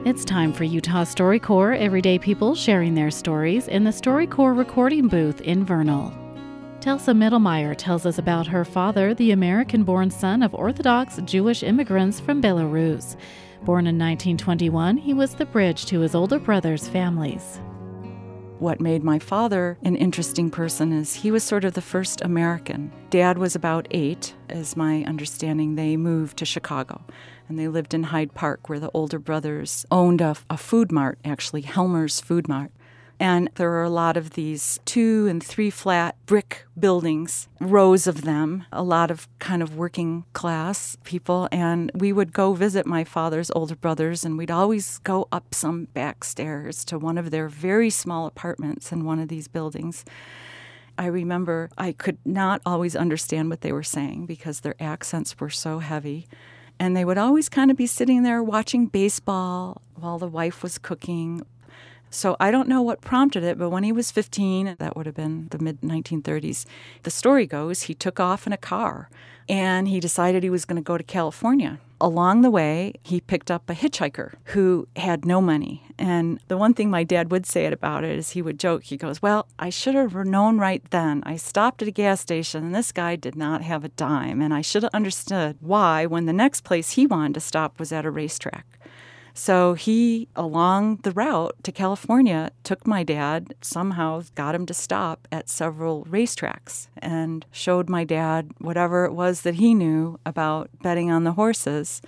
It's time for Utah StoryCorps, everyday people sharing their stories in the StoryCorps recording booth in Vernal. Telsa Mittelmeyer tells us about her father, the American-born son of Orthodox Jewish immigrants from Belarus. Born in 1921, he was the bridge to his older brothers' families. What made my father an interesting person is he was sort of the first American. Dad was about 8, as my understanding. They moved to Chicago, and they lived in Hyde Park, where the older brothers owned a food mart, actually, Helmer's Food Mart. And there are a lot of these 2- and 3-flat brick buildings, rows of them, a lot of kind of working class people. And we would go visit my father's older brothers, and we'd always go up some back stairs to one of their very small apartments in one of these buildings. I remember I could not always understand what they were saying because their accents were so heavy. And they would always kind of be sitting there watching baseball while the wife was cooking. So I don't know what prompted it, but when he was 15, that would have been the mid-1930s, the story goes he took off in a car and he decided he was going to go to California. Along the way, he picked up a hitchhiker who had no money. And the one thing my dad would say about it is he would joke. He goes, well, I should have known right then. I stopped at a gas station and this guy did not have a dime. And I should have understood why when the next place he wanted to stop was at a racetrack. So he, along the route to California, took my dad, somehow got him to stop at several racetracks and showed my dad whatever it was that he knew about betting on the horses.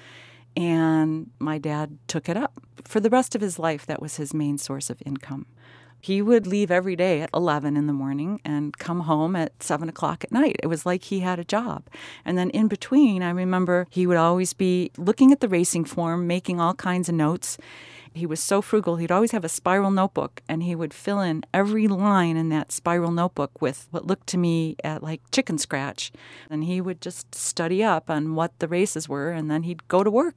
And my dad took it up. For the rest of his life, that was his main source of income. He would leave every day at 11 in the morning and come home at 7 o'clock at night. It was like he had a job. And then in between, I remember he would always be looking at the racing form, making all kinds of notes. He was so frugal. He'd always have a spiral notebook, and he would fill in every line in that spiral notebook with what looked to me at like chicken scratch. And he would just study up on what the races were, and then he'd go to work.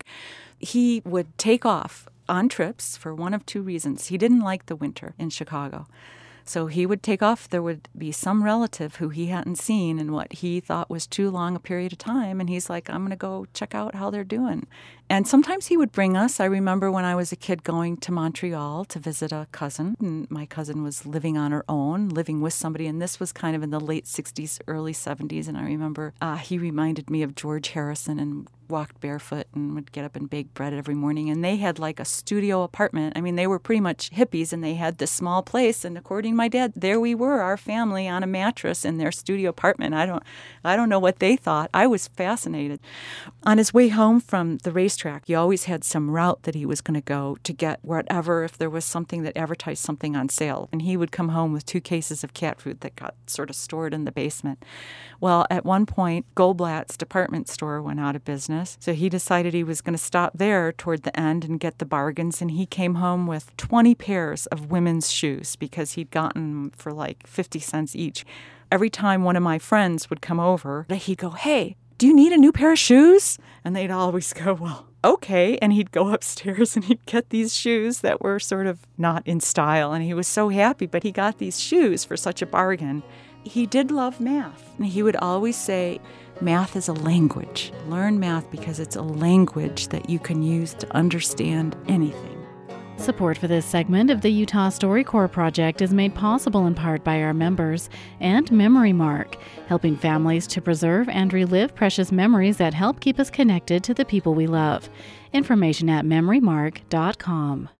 He would take off on trips for one of 2 reasons. He didn't like the winter in Chicago. So he would take off. There would be some relative who he hadn't seen in what he thought was too long a period of time. And he's like, I'm going to go check out how they're doing. And sometimes he would bring us. I remember when I was a kid going to Montreal to visit a cousin. And my cousin was living on her own, living with somebody. And this was kind of in the late 60s, early 70s. And I remember he reminded me of George Harrison and walked barefoot and would get up and bake bread every morning. And they had like a studio apartment. I mean, they were pretty much hippies, and they had this small place. And according to my dad, there we were, our family on a mattress in their studio apartment. I don't know what they thought. I was fascinated. On his way home from the racetrack, he always had some route that he was going to go to get whatever, if there was something that advertised something on sale. And he would come home with 2 cases of cat food that got sort of stored in the basement. Well, at one point, Goldblatt's department store went out of business. So he decided he was going to stop there toward the end and get the bargains. And he came home with 20 pairs of women's shoes because he'd gotten them for like 50 cents each. Every time one of my friends would come over, he'd go, hey, do you need a new pair of shoes? And they'd always go, well, okay. And he'd go upstairs and he'd get these shoes that were sort of not in style. And he was so happy, but he got these shoes for such a bargain. He did love math. And he would always say, math is a language. Learn math because it's a language that you can use to understand anything. Support for this segment of the Utah StoryCorps project is made possible in part by our members and Memory Mark, helping families to preserve and relive precious memories that help keep us connected to the people we love. Information at memorymark.com.